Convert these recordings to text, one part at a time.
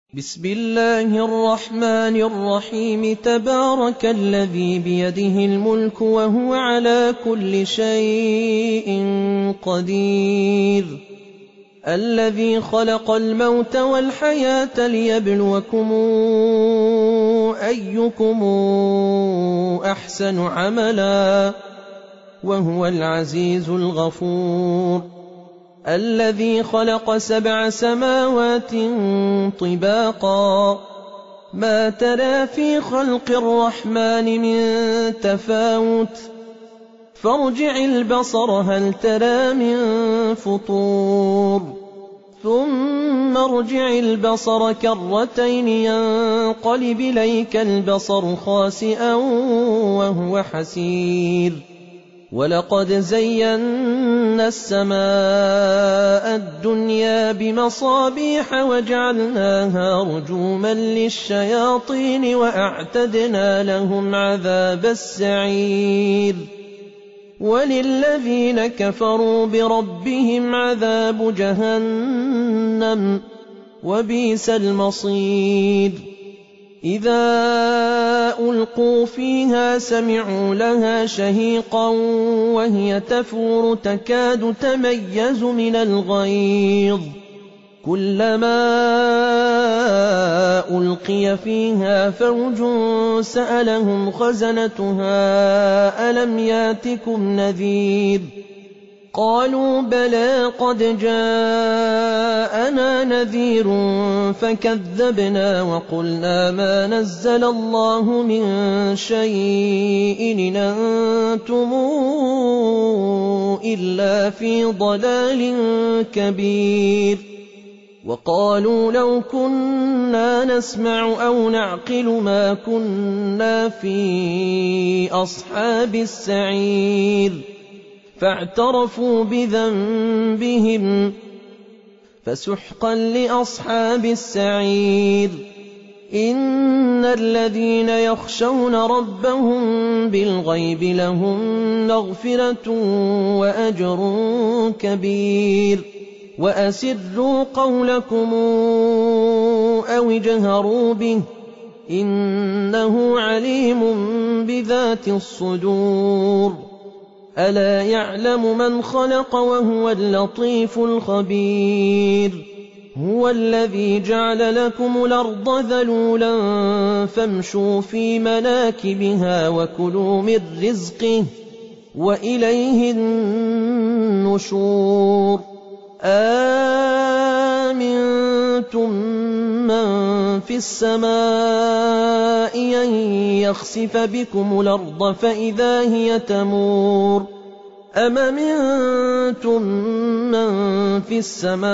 بسم الله الرحمن الرحيم تبارك الذي بيده الملك وهو على كل شيء قدير الذي خلق الموت والحياة ليبلوكم أيكم أحسن عملا وهو العزيز الغفور الذي خلق 7 سماوات طباقا ما ترى في خلق الرحمن من تفاوت فارجع البصر هل ترى من فطور ثم ارجع البصر كرتين ينقلب إليك البصر خاسئا وهو حسير ولقد زينا السماء الدنيا بمصابيح وجعلناها رجوما للشياطين وأعتدنا لهم عذاب السعير وللذين كفروا بربهم عذاب جهنم وبئس المصير إذا ألقوا فيها سمعوا لها شهيقا وهي تفور تكاد تميز من الغيظ كلما ألقي فيها فوج سألهم خزنتها ألم ياتكم نذير قالوا بلى قد جاءنا نذير فكذبنا وقلنا ما نزل الله من شيء إن أنتم إلا في ضلال كبير وقالوا لو كنا نسمع أو نعقل ما كنا في أصحاب السعير فاعترفوا بذنبهم فسحقا لأصحاب السعير إن الذين يخشون ربهم بالغيب لهم مغفرة وأجر كبير وأسروا قولكم أو اجهروا به إنه عليم بذات الصدور ألا يعلم من خلق وهو اللطيف الخبير هو الذي جعل لكم الأرض ذلولا فامشوا في مناكبها وكلوا من رزقه وإليه النشور آمنتم من في السماء أن يخسف بكم الأرض فإذا هي تمور أم أمنتم من في السماء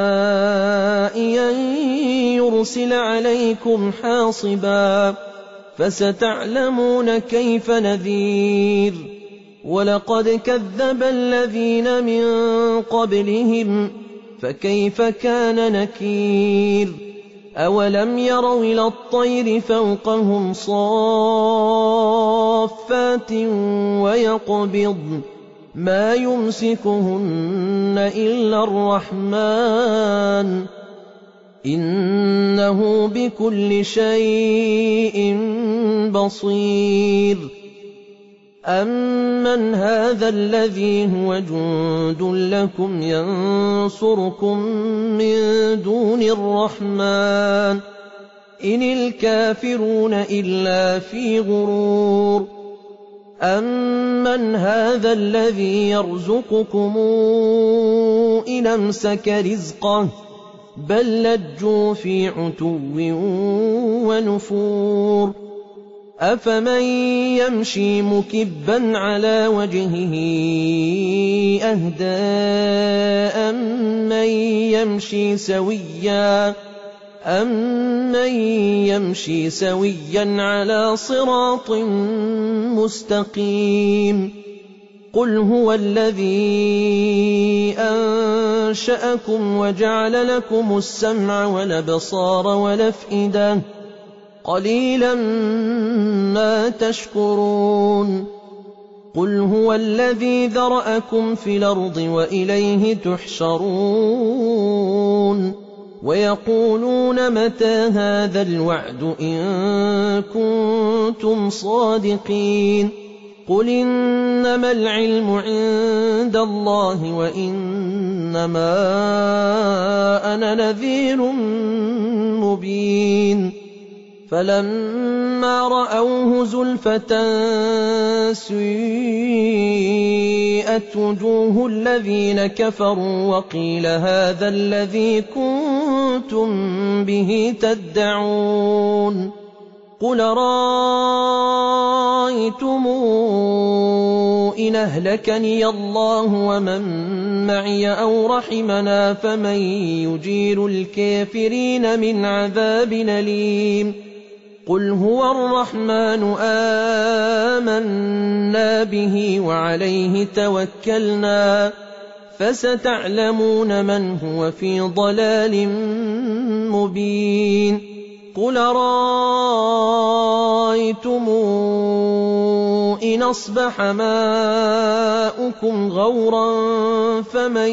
أن يرسل عليكم حاصبا فستعلمون كيف نذير ولقد كذب الذين من قبلهم فكيف كان نكير أولم يروا إلى الطير فوقهم صافات ويقبضن ما يمسكهن إلا الرحمن إنه بكل شيء بصير أمن هذا الذي هو جند لكم ينصركم من دون الرحمن إن الكافرون إلا في غرور أمن هذا الذي يرزقكم إن أمسك رزقه بل لجوا في عتو ونفور أفمن يمشي مكبا على وجهه أهدى أمن يمشي سويا على صراط مستقيم قل هو الذي أنشأكم وجعل لكم السمع والأبصار والأفئدة قليلا ما تشكرون قل هو الذي ذرأكم في الأرض وإليه تحشرون ويقولون متى هذا الوعد إن كنتم صادقين قل إنما العلم عند الله وإنما أنا نذير مبين فلما رأوه زلفة سيئت وجوه الذين كفروا وقيل هذا الذي كنتم به تدعون قل رأيتم إن أهلكني الله ومن معي أو رحمنا فمن يجير الكافرين من عذاب أليم قل هو الرحمن آمنا به وعليه توكلنا فستعلمون من هو في ضلال مبين قل رأيتم إن أصبح ماؤكم غورا فمن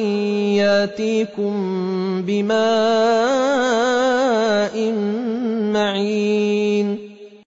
ياتيكم بماء معين